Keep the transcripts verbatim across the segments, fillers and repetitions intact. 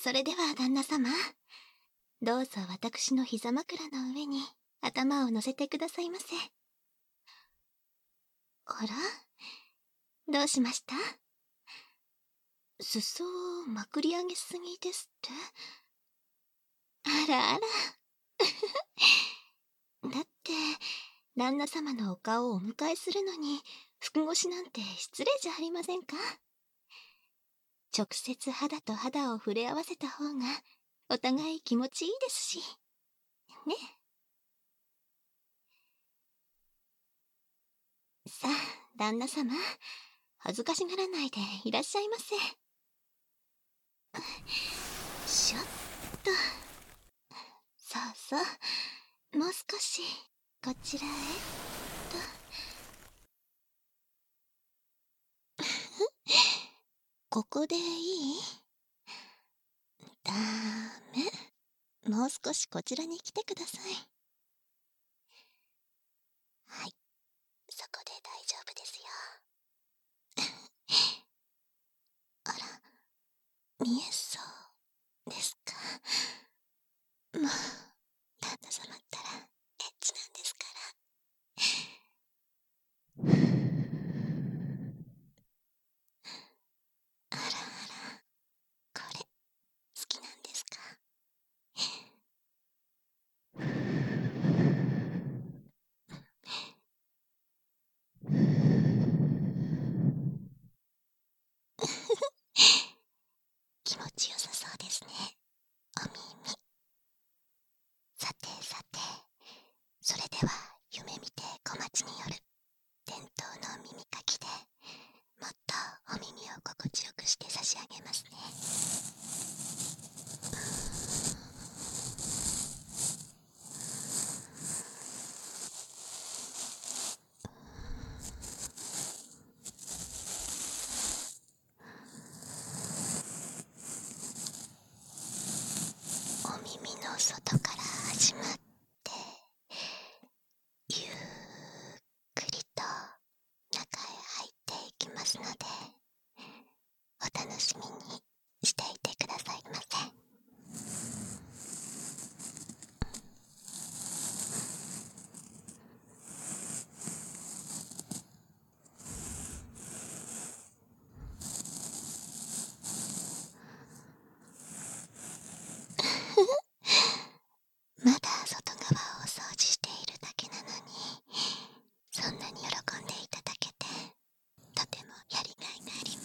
それでは旦那様、どうぞ私の膝枕の上に頭を乗せてくださいませ。あら、どうしました？裾をまくり上げすぎですって？あらあら。だって、旦那様のお顔をお迎えするのに、服越しなんて失礼じゃありませんか？直接肌と肌を触れ合わせた方が、お互い気持ちいいですし。ね。さあ、旦那様、恥ずかしがらないでいらっしゃいませ。しょっと。そうそう、もう少し、こちらへ、と。ここでいい？ダメ。もう少しこちらに来てください。はい、そこで大丈夫ですよ。あら、見えそうですか？もう、旦那様ったらエッチなんですから。あらあら、これ、好きなんですか？気持ちよさそうですね、お耳。さてさて、それでは夢見て小町による伝統の耳かきでもっとお耳を心地よくして差し上げますね。お耳の外から始まってゆっくりと中へ入っていきますので、お楽しみにしていてくださいませ。まだ外側を掃除しているだけなのに、そんなに喜んでいただけてとてもやりがいがあります。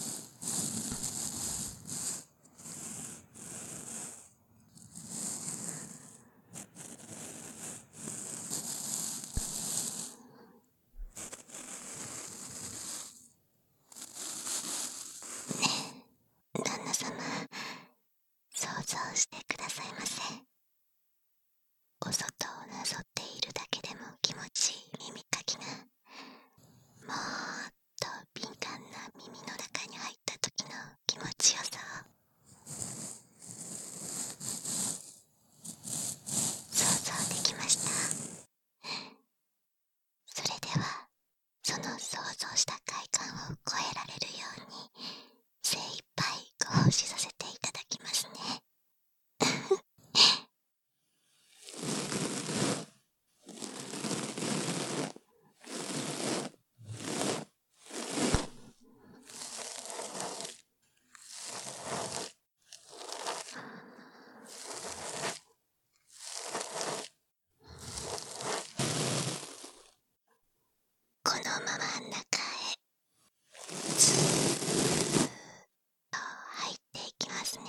ねえ、旦那様、想像してくださいませ。お外をなぞっているだけでも気持ちいい耳かきが、もっと敏感な耳の中に入った時の気持ちよさを想像できました。それでは、その想像した快感を超えられるように精一杯ご奉仕させていただきますね。このまま中へずーっと入っていきますね。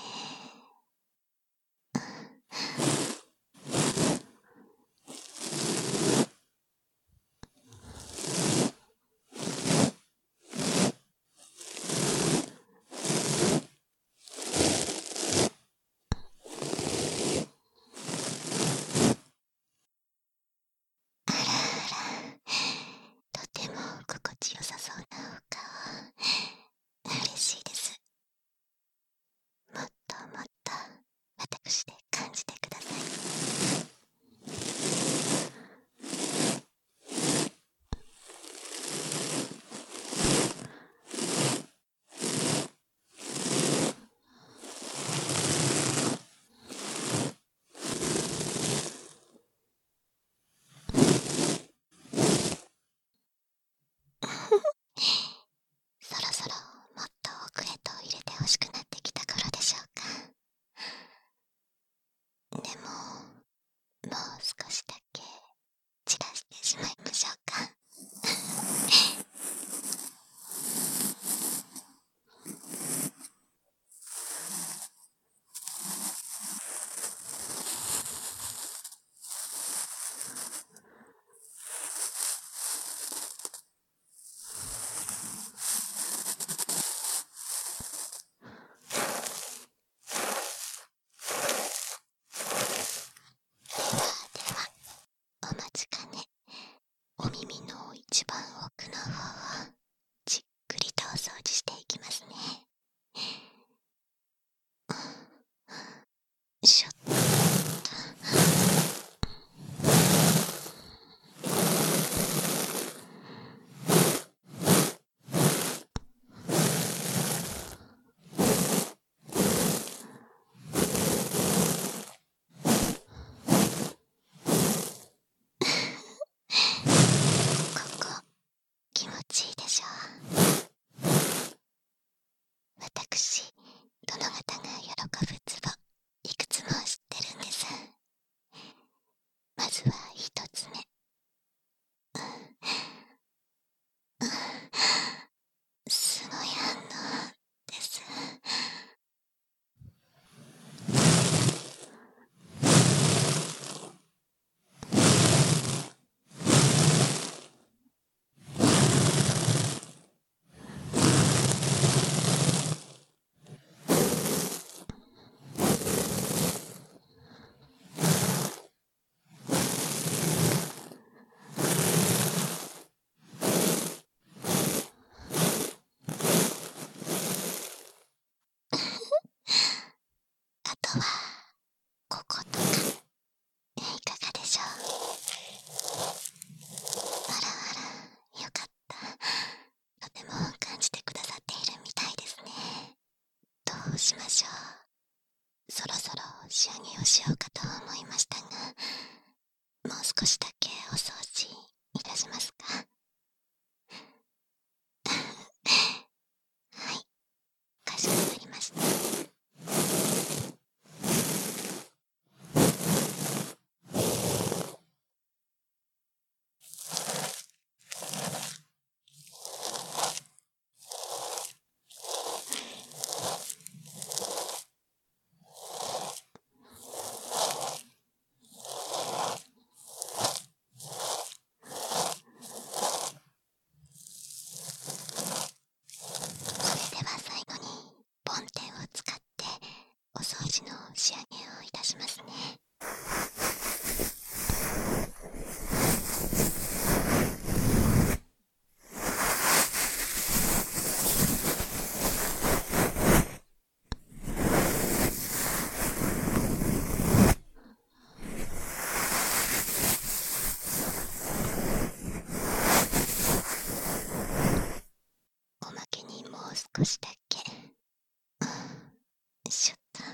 しょう。私、殿方が喜ぶツボ、いくつも知ってるんです。まずは一つ目。すごい反応です。あとはこことかいかがでしょう。あらあら、よかった。とても感じてくださっているみたいですね。どうしましょう。そろそろ仕上げをしようかと思いましたが、もう少しだけお掃除いたしますか。はい、かしこまりました。それでは最後にボンテンを使ってお掃除の仕上げをいたしますね。おまけにもう少しだけ。うん、よいしょっと。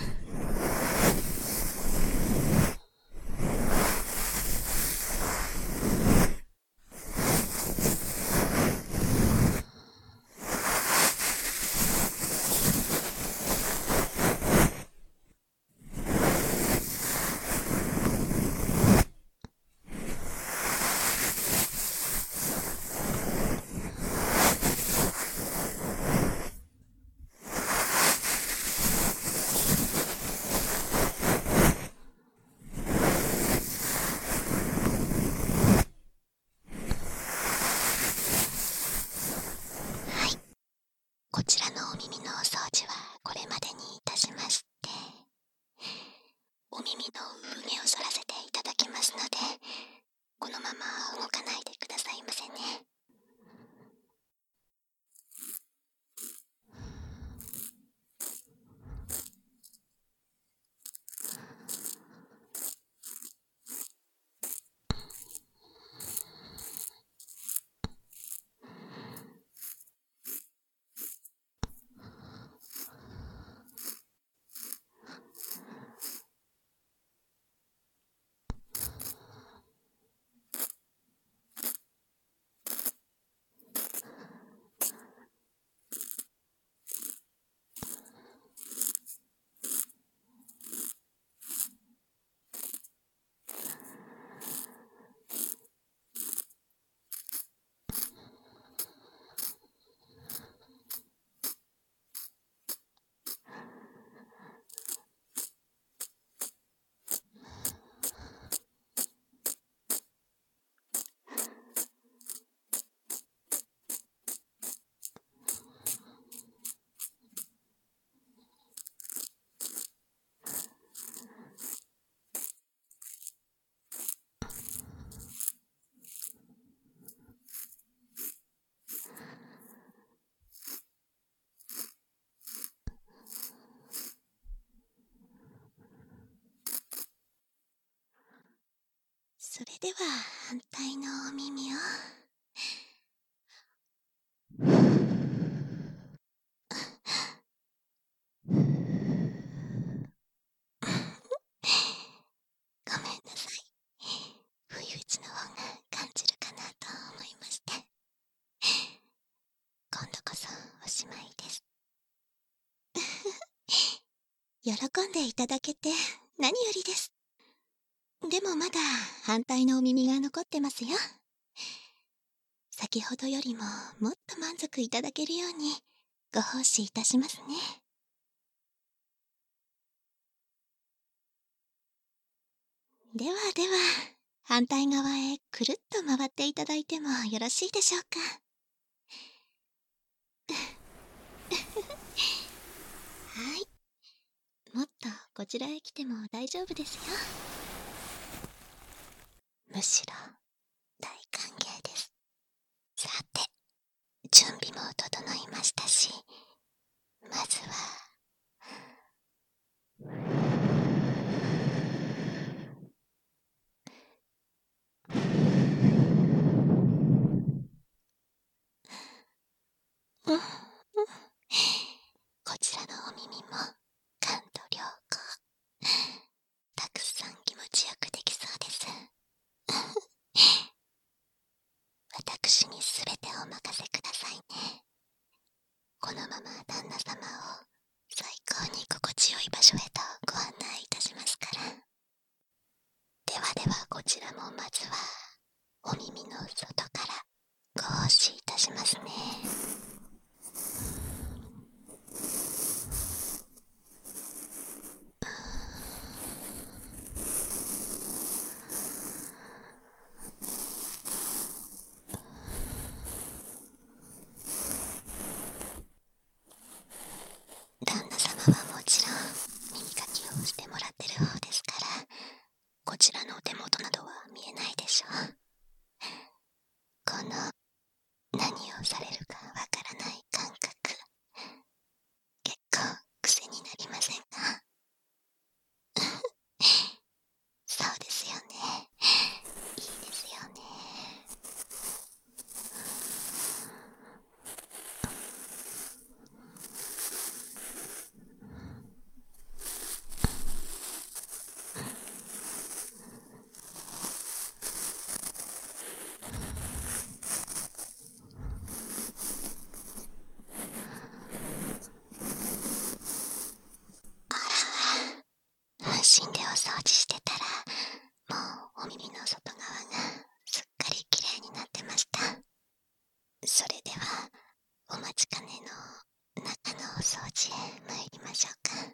はい、こちらのお耳のお掃除はこれまでにいたしまして、お耳の産毛を剃らせていただきますので、このまま動かないでくださいませね。それでは反対のお耳を。ごめんなさい。不意打ちの方が感じるかなと思いまして。 喜んでいただけて何よりです。でもまだ反対のお耳が残ってますよ。先ほどよりももっと満足いただけるようにご奉仕いたしますね。ではでは、反対側へくるっと回っていただいてもよろしいでしょうか。はい。もっとこちらへ来ても大丈夫ですよ。むしろ大歓迎です。さて、準備も整いましたし、まずはうん、うん、こちらのお耳も感度良好、たくさん気持ちよくできそうです。私にすべてお任せくださいね。このまま旦那様を最高に心地よい場所へとご案内いたしますから。ではでは、こちらもまずはお耳の外からご奉仕いたしますね。旦那様はもちろん耳かきをしてもらってる方ですから、こちらのお手元などは見えないでしょう。この何をされるかわからない感覚、結構癖になりませんか？そうですよね。いいですよね。無心でお掃除してたら、もうお耳の外側がすっかりきれいになってました。それではお待ちかねの中のお掃除へ参りましょうか。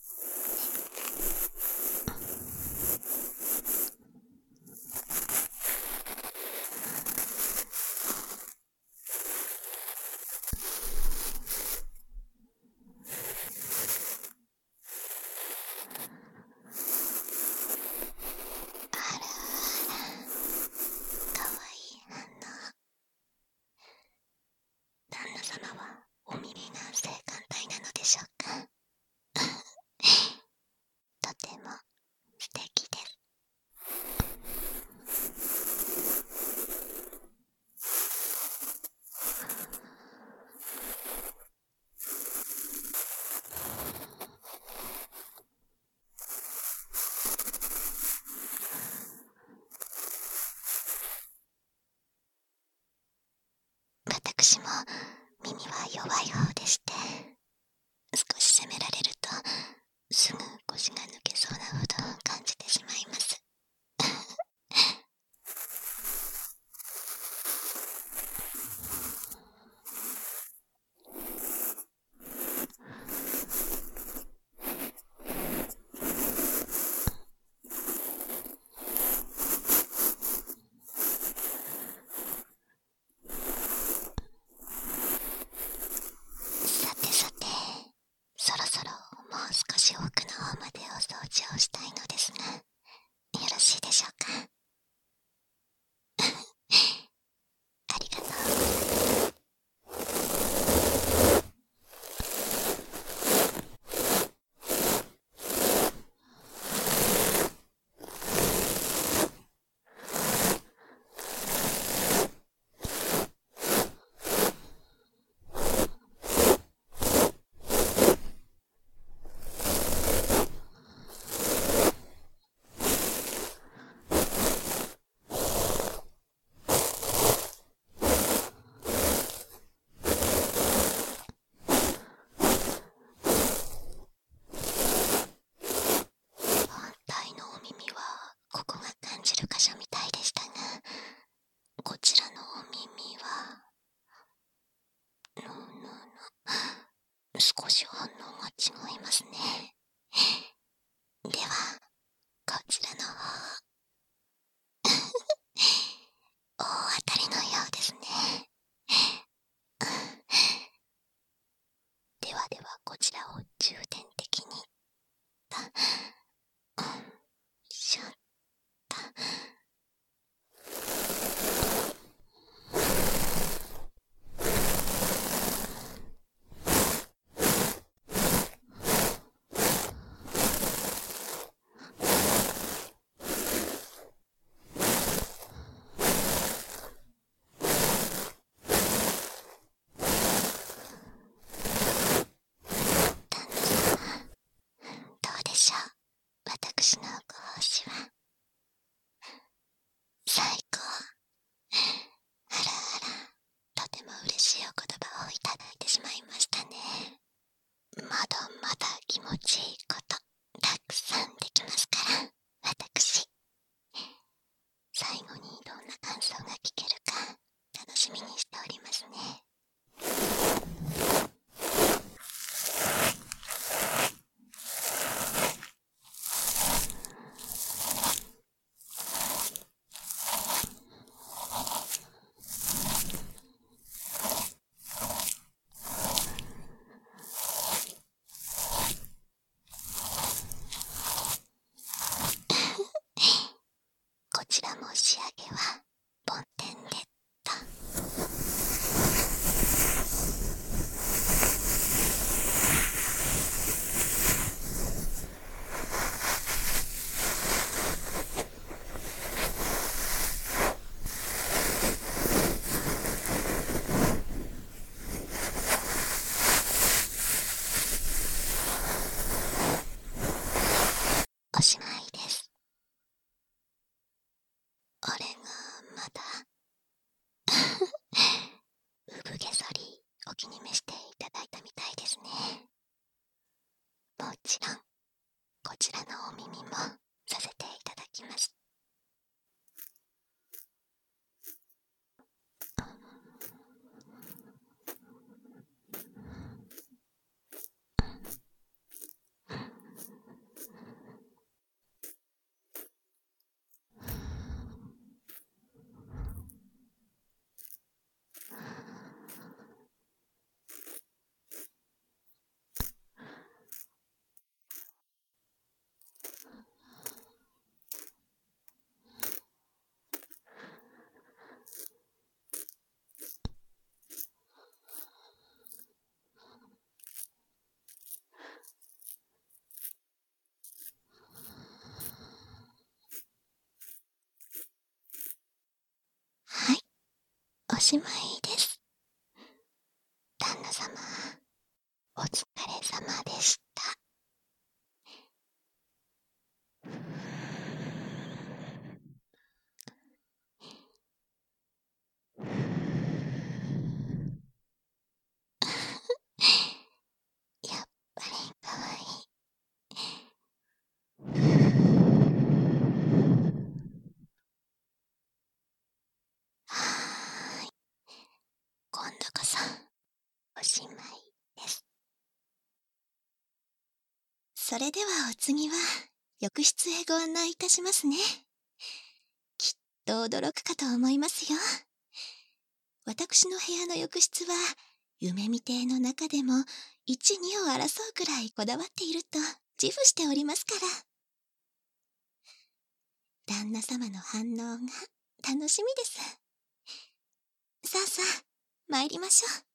あらあら、かわいい反応。旦那様はお耳が性感帯なのでしょうか？とても素敵です。私も耳は弱い方でして、少し責められるとすぐ腰が抜けそうなほど感じてしまいます。 少し反応が違いますね。では、こちらの方、大当たりのようですね。ではでは、こちらを重点的に、た、うん、しゃった。どうでしょう、私のご奉仕は。最高。あらあら、とても嬉しいお言葉をいただいてしまいましたね。まだまだ気持ちいいこと、たくさんできますから、私。最後にどんな感想が聞けるか、楽しみにしておりますね。こちらも仕上げは梵天でった。おしまいです。俺がまだ産毛剃りお気に召していただいたみたいですね。もちろんこちらのお耳もさせていただきます。はい、おしまいです。旦那様、お疲れ様でした。やっぱりかわいい。はーい、今度こそおしまいです。それではお次は浴室へご案内いたしますね。きっと驚くかと思いますよ。私の部屋の浴室は夢見亭の中でも一二を争うくらいこだわっていると自負しておりますから。旦那様の反応が楽しみです。さあさあ、参りましょう。